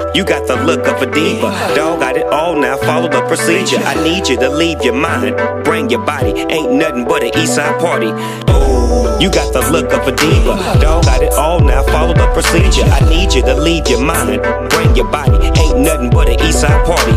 You got the look of a diva. Dog got it all now, follow the procedure. I need you to leave your mind, bring your body. Ain't nothing but an east side party. You got the look of a diva. Dog got it all now, follow the procedure. I need you to leave your mind, bring your body. Ain't nothing but an east side party.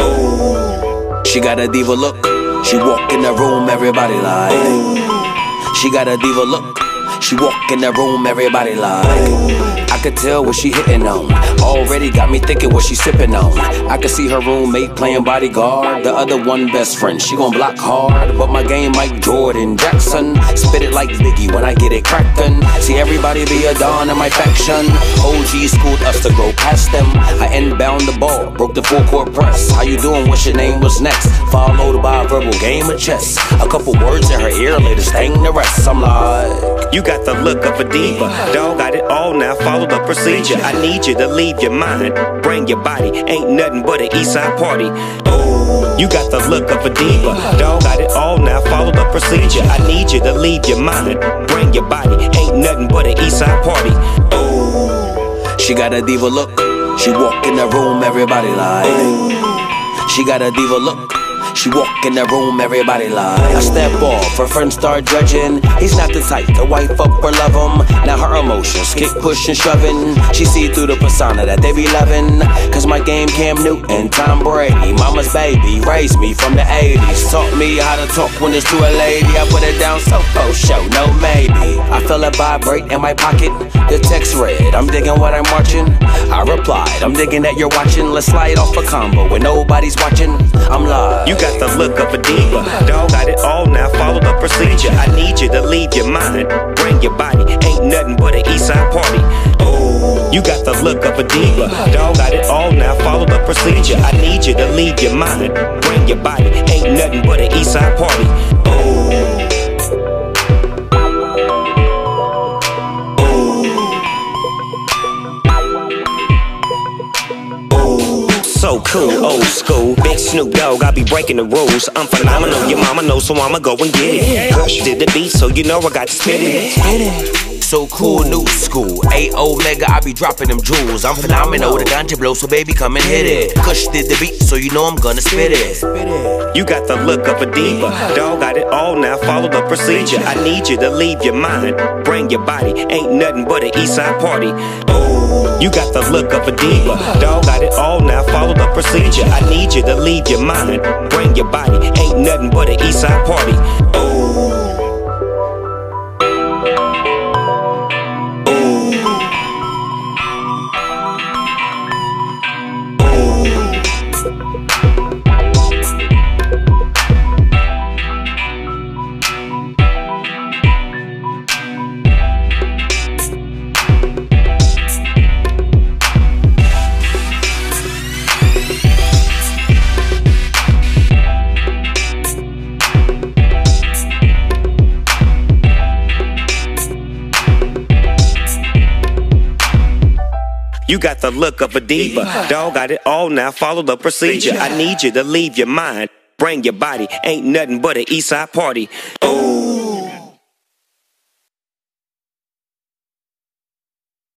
She got a diva look. She walk in the room, everybody like. She got a diva look. She walk in the room, everybody like. I could tell what she hitting on. Already got me thinking what she sipping on. I could see her roommate playing bodyguard. The other one best friend, she gon' block hard. But my game like Jordan Jackson. Spit it like Biggie when I get it crackin'. See everybody be a don in my faction. OG schooled us to go past them. I inbound the ball, broke the full court press. How you doing? What's your name? What's next? Followed by a verbal game of chess. A couple words in her ear, later sting the rest. I'm like, you got the look of a diva. Dog got it all now, follow the procedure. I need you to leave your mind, bring your body. Ain't nothing but an east side party. You got the look of a diva. Dog got it all now, follow the procedure. I need you to leave your mind, bring your body. Ain't nothing but an east side party. She got a diva look. She walk in the room, everybody like. She got a diva look. She walk in the room, everybody lie. I step off, her friends start judging. He's not the type to wife up or love him. Now her emotions kick, push and shoving. She see through the persona that they be loving. Cause my game Cam Newton, Tom Brady. Mama's baby, raised me from the 80s. Taught me how to talk when it's to a lady. I put it down so for show, no maybe. I feel it vibrate in my pocket. The text read, I'm digging what I'm marching. I replied, I'm digging that you're watching. Let's slide off a combo when nobody's watching. I'm live. You got the look of a diva. Dog got it all now, follow the procedure. I need you to leave your mind, bring your body. Ain't nothing but an east side party. You got the look of a diva. Dog got it all now, follow the procedure. I need you to leave your mind, bring your body. Ain't nothing but an east side party. So cool, old school, big Snoop Dogg, I be breaking the rules. I'm phenomenal, your mama knows, so I'ma go and get it. Push did the beat, so you know I got to spit it. So cool, new school. A-Omega, I be dropping them jewels. I'm phenomenal, the ganja blow, so baby come and hit it. Kush did the beat, so you know I'm gonna spit it. You got the look of a diva. Dog got it all now, follow the procedure. I need you to leave your mind, bring your body. Ain't nothing but an east side party. You got the look of a diva. Dog got it all now, follow the procedure. I need you to leave your mind, bring your body. Ain't nothing but an east side party. You got the look of a diva. Dog got it all now, follow the procedure. I need you to leave your mind, bring your body. Ain't nothing but an east side party.